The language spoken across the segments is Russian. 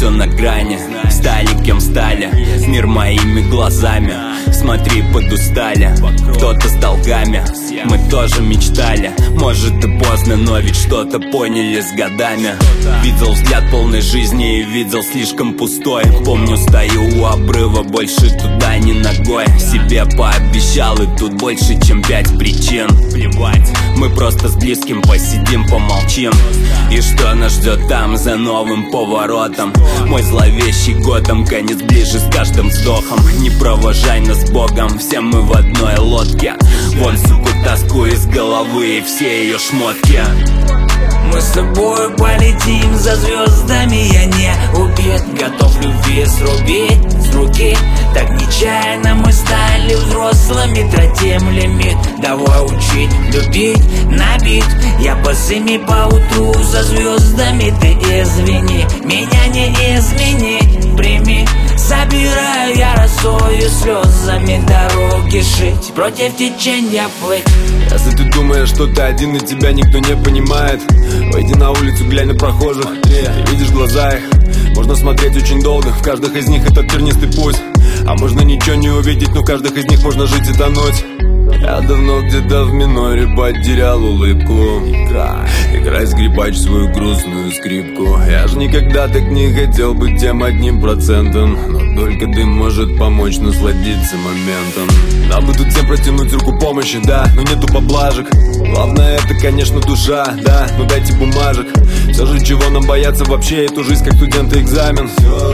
все на грани. Стали кем стали, мир моими глазами. Смотри, подустали, кто-то с долгами. Мы тоже мечтали, может и поздно, но ведь что-то поняли с годами. Видел взгляд полной жизни и видел слишком пустой. Помню, стою у обрыва, больше туда ни ногой. Себе пообещал, и тут больше, чем 5 причин. Плевать, мы просто с близким посидим, помолчим. И что нас ждет там за новым поворотом? Мой зловещий Готэм, конец ближе с каждым вздохом. Не провожай нас с Богом, все мы в одной лодке. Вон, суку, тоску из головы и все ее шмотки. Мы с тобой полетим за звездами, я не убит. Готов любви срубить с руки. Так нечаянно мы стали взрослыми, тратим лимит. Давай учить, любить, набит. Я босыми по утру за звездами. Ты извини, меня не изменить. Прими, собираю я росою слезами дороги шить, против течения плыть. Если ты думаешь, что ты один и тебя никто не понимает, выйди на улицу, глянь на прохожих. Ты видишь глаза их, можно смотреть очень долго. В каждых из них этот тернистый путь. А можно ничего не увидеть, но в каждых из них можно жить и тонуть. Я давно где-то в миноре потерял улыбку. Играй, скрипач, свою грустную скрипку. Я ж никогда так не хотел быть тем 1%, но только ты может помочь насладиться моментом. Нам бы тут всем протянуть руку помощи, да, но нету поблажек. Главное это, конечно, душа, да, ну дайте бумажек. Все же чего нам бояться вообще, эту жизнь как студента экзамен.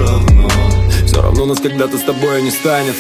Все равно нас когда-то с тобой не станет.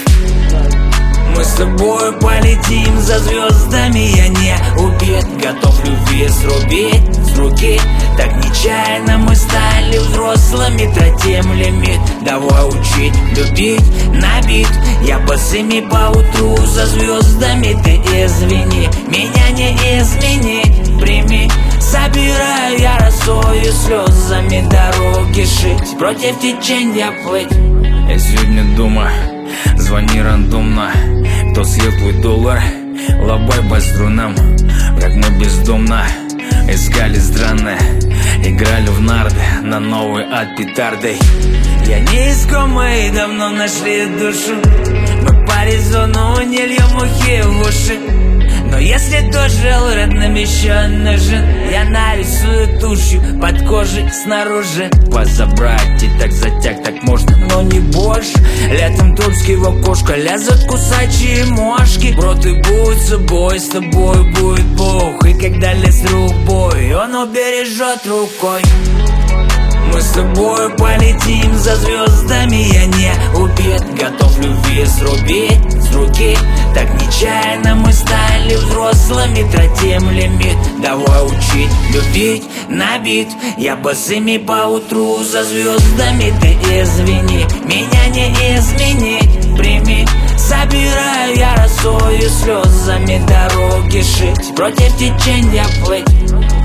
Мы с тобой полетим за звездами, я не убит. Готов любви срубить с руки. Так нечаянно мы стали взрослыми, тратим лимит. Давай учить, любить, набит. Я босыми по утру за звездами. Ты извини, меня не изменить. Прими, собираю я росою слезами дороги шить, против течения плыть. Я сегодня дома, звони рандомно. Кто съел твой доллар, лобай по струнам. Как мы бездомно искали странное, играли в нарды на новый ад петардой. Я не искомый, давно нашли душу. Мы по резону не льем ухи в уши. Но если дожил, родным еще нужен. Я нарисую тушью под кожей снаружи. Позабрать и так затяг, так можно, но не больше. Летом тульский в окошко лезут кусачие мошки. Бро, ты будь собой, с тобой будет Бог. И когда лес рук бой, он убережет рукой. Мы с тобой полетим за звездами, я не убит. Готов любви срубить с руки. Так нечаянно мы стали взрослыми, тратим лимит. Давай учить, любить, набит. Я босыми по утру за звездами. Ты извини, меня не изменить. Прими, собираю я росою слезами дороги шить, против течения плыть.